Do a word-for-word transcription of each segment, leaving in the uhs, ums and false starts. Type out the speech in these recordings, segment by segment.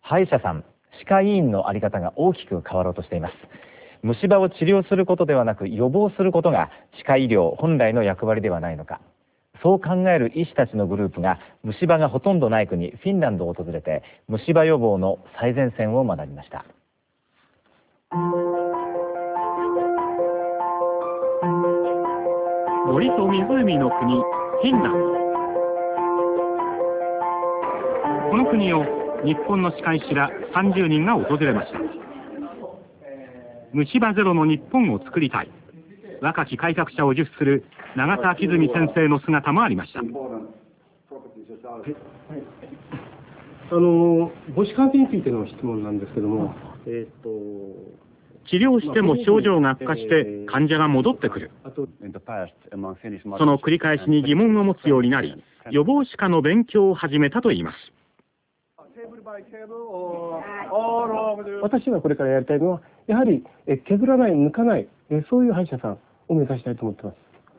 歯医者さん、歯科医院の在り方が大きく変わろうとしています。虫歯を治療することではなく予防することが歯科医療本来の役割ではないのか。そう考える医師たちのグループが虫歯がほとんどない国フィンランドを訪れて虫歯予防の最前線を学びました。 森と湖の国フィンランド。この国を日本の歯科医師らさんじゅうにんが訪れました。虫歯ゼロの日本を作りたい、若き開拓者を自負する永田昭純先生の姿もありました。 あの母子感染についての質問なんですけども、えー、と治療しても症状が悪化して患者が戻ってくる。その繰り返しに疑問を持つようになり、予防歯科の勉強を始めたといいます。 私がこれからやりたいのは、やはりえ削らない、抜かない、えそういう歯医者さんを目指したいと思っています。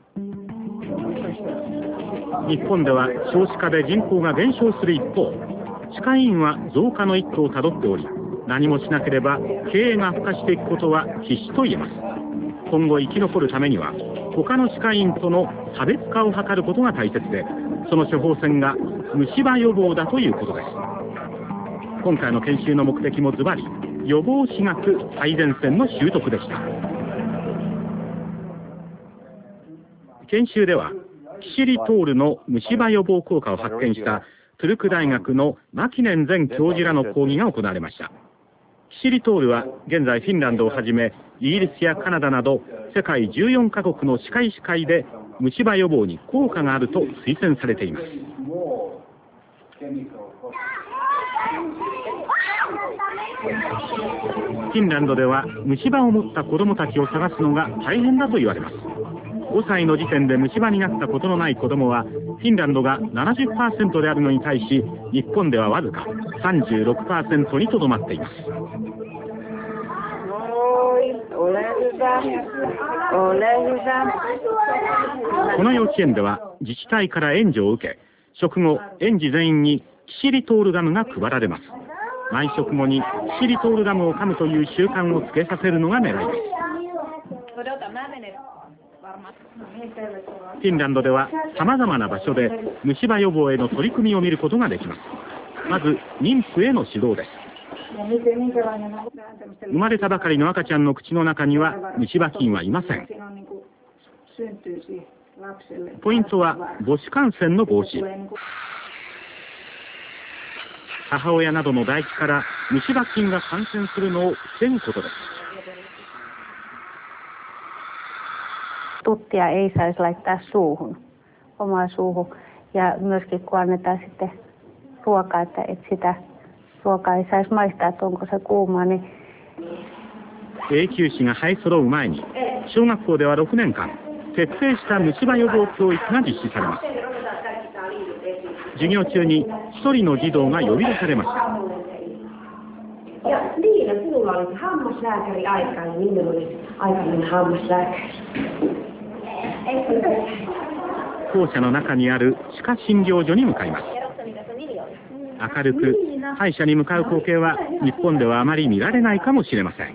日本では少子化で人口が減少する一方、歯科医院は増加の一途をたどっており、何もしなければ経営が悪化していくことは必至と言えます。今後生き残るためには他の歯科医院との差別化を図ることが大切で、その処方箋が虫歯予防だということです。今回の研修の目的もズバリ予防歯学最前線の習得でした。研修ではキシリトールの虫歯予防効果を発見したトゥルク大学のマキネン前教授らの講義が行われました。キシリトールは現在フィンランドをはじめイギリスやカナダなど世界じゅうよんカ国の歯科医師会で虫歯予防に効果があると推薦されています。フィンランドでは虫歯を持った子どもたちを探すのが大変だと言われます。ごさいの時点で虫歯になったことのない子どもはフィンランドが ななじゅっパーセント であるのに対し、日本ではわずか さんじゅうろくパーセント にとどまっています。この幼稚園では自治体から援助を受け、食後園児全員にキシリトールガムが配られます。毎食後にキシリトールガムを噛むという習慣をつけさせるのが狙いです。フィンランドではさまざまな場所で虫歯予防への取り組みを見ることができます。まず妊婦への指導です。生まれたばかりの赤ちゃんの口の中には虫歯菌はいません。ポイントは母子感染の防止。母親などの唾液から虫歯菌が感染するのを防ぐことです。 Tuttia ei saisi laittaa suuhun, omaan suuhun. Ja myöskin kun annetaan sitten ruokaa, että, että sitä ruokaa ei saisi maistaa, että onko se kuumaa, niin... 永久歯が生え揃う前に、小学校ではろくねんかん、徹底した虫歯予防教育が実施されます。授業中に一人の児童が呼び出されました。 Ja Liina, sinulla olisi hammaslääkäri aika, niin minulla olisi aikainen hammaslääkäri. 校舎の中にある歯科診療所に向かいます。明るく歯医者に向かう光景は日本ではあまり見られないかもしれません。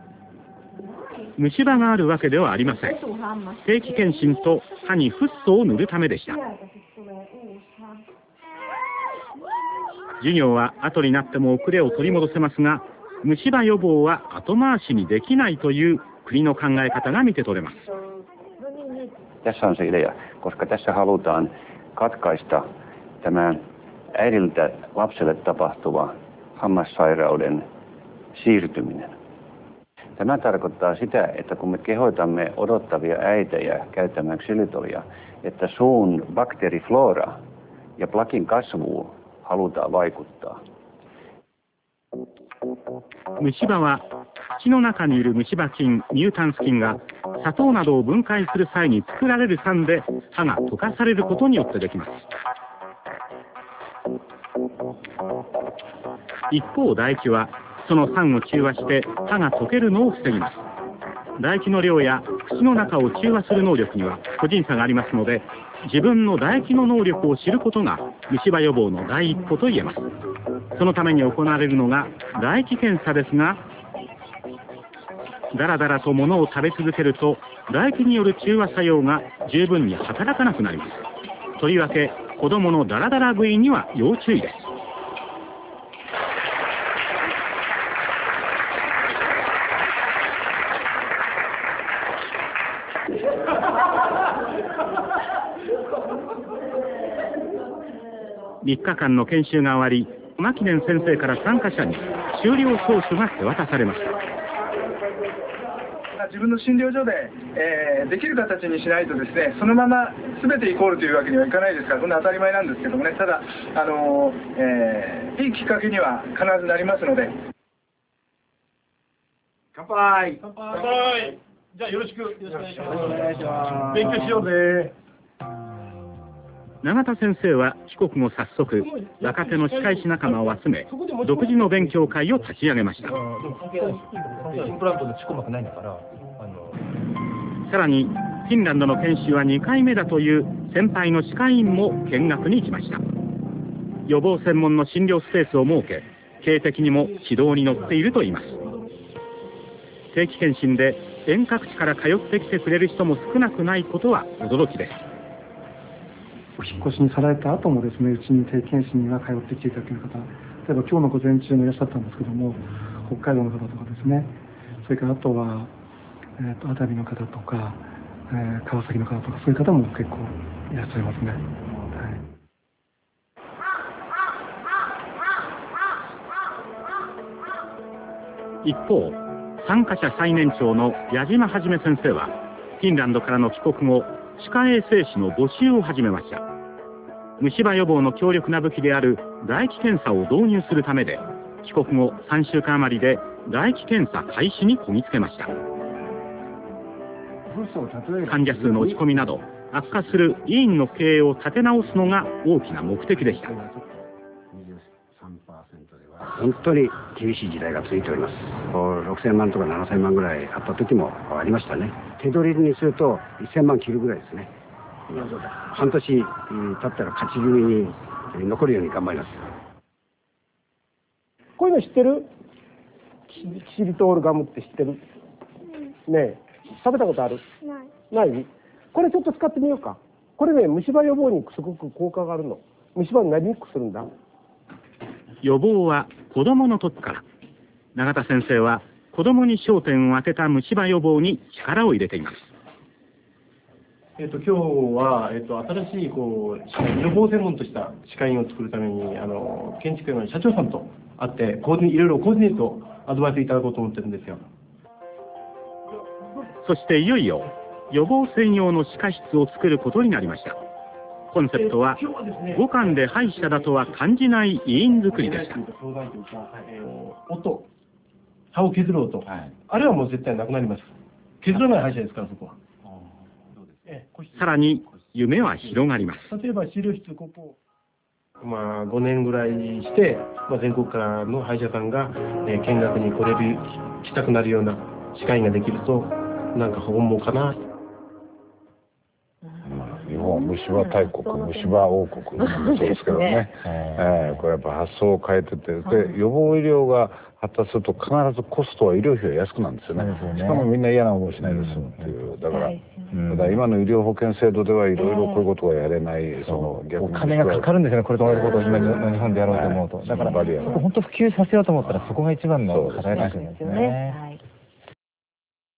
虫歯があるわけではありません。定期検診と歯にフッ素を塗るためでした。授業は後になっても遅れを取り戻せますが、虫歯予防は後回しにできないという国の考え方が見て取れます。 Tässä on se idea, koska tässä halutaan katkaista tämä äidiltä lapselle tapahtuva hammassairauden siirtyminen. Tämä tarkoittaa sitä, että kun me kehoitamme odottavia äitejä käyttämään ksylitolia, että suun bakteeriflora ja plakin kasvuun halutaan vaikuttaa. 虫歯は口の中にいる虫歯菌、ミュータンス菌が砂糖などを分解する際に作られる酸で歯が溶かされることによってできます。一方唾液はその酸を中和して歯が溶けるのを防ぎます。唾液の量や口の中を中和する能力には個人差がありますので、自分の唾液の能力を知ることが虫歯予防の第一歩と言えます。 そのために行われるのが唾液検査ですが、だらだらと物を食べ続けると唾液による中和作用が十分に働かなくなります。とりわけ子どものだらだら食いには要注意です。みっかかんの研修が終わり、牧年先生から参加者に終了証書が手渡されました。 自分の診療所で、えー、できる形にしないとですね、そのまま全てイコールというわけにはいかないですから、こんな当たり前なんですけどもね、ただ、あのーえー、いいきっかけには必ずなりますので。 乾杯。乾杯。じゃあよろしく。よろしくお願いします。勉強しようぜ。 永田先生は帰国後早速若手の歯科医師仲間を集め、独自の勉強会を立ち上げました。さらにフィンランドの研修はにかいめだという先輩の歯科医院も見学に行きました。予防専門の診療スペースを設け、経営的にも指導に乗っているといいます。定期検診で遠隔地から通ってきてくれる人も少なくないことは驚きです。 お引っ越しにされた後もですね、うちに定期検診には通ってきていただける方、例えば今日の午前中もいらっしゃったんですけども、北海道の方とかですね、それからあとは、えー、と熱海の方とか、えー、川崎の方とか、そういう方も結構いらっしゃいますね。はい、 一方、参加者最年長の矢島はじめ先生は、フィンランドからの帰国後、歯科衛生士の募集を始めました。虫歯予防の強力な武器である唾液検査を導入するためで、帰国後さんしゅうかん余りで唾液検査開始にこぎつけました。患者数の落ち込みなど悪化する医院の経営を立て直すのが大きな目的でした。 本当に厳しい時代が続いております。ろくせんまんとかななせんまんぐらいあった時もありましたね。手取りにするとせんまん切るぐらいですね。半年経ったら勝ち組に残るように頑張ります。 こういうの知ってる？キシリトールガムって知ってる？ねえ、食べたことある？ない。ない？これちょっと使ってみようか。これね、虫歯予防にすごく効果があるの。虫歯になりにくくするんだ。 予防は子どもの時から。永田先生は子どもに焦点を当てた虫歯予防に力を入れています。 えっと、今日は、えっと、新しいこう予防専門とした歯科医院を作るためにあの建築の社長さんと会ってコーディいろいろコーディネートをアドバイスいただこうと思ってるんですよ。 そしていよいよ予防専用の歯科室を作ることになりました。コンセプトは五感で歯医者だとは感じない医院作りでした。 音、歯を削る音、はい、あれはもう絶対なくなります。削らない歯医者ですからそこは。 さらに夢は広がります。 例えば治療室ここ、まあ、ごねんぐらいして、まあ、全国からの歯医者さんが、えー、見学に来れる来たくなるような歯科医ができるとなんか本望かな。 日本は虫歯大国、虫歯王国なんですけどね、えー、これやっぱ発想を変えてて、で予防医療が発達すると必ずコストは医療費が安くなるんですよね。しかもみんな嫌な思いしないで済むっていう。だから、うん、だから今の医療保険制度ではいろいろこういうことがやれない、その逆にお金がかかるんですよね、これと同じことを今の日本でやろうと思うと。だからそこ本当普及させようと思ったらそこが一番の課題なんですよね。